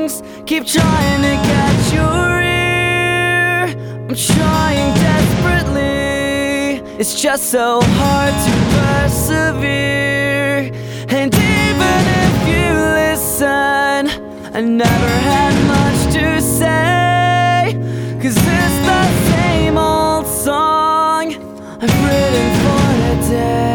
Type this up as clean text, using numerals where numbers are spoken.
songs keep trying to catch your ear. I'm trying desperately, it's just so hard to persevere. And even if you listen, I never had much to say, 'cause it's the same old song I've written for today.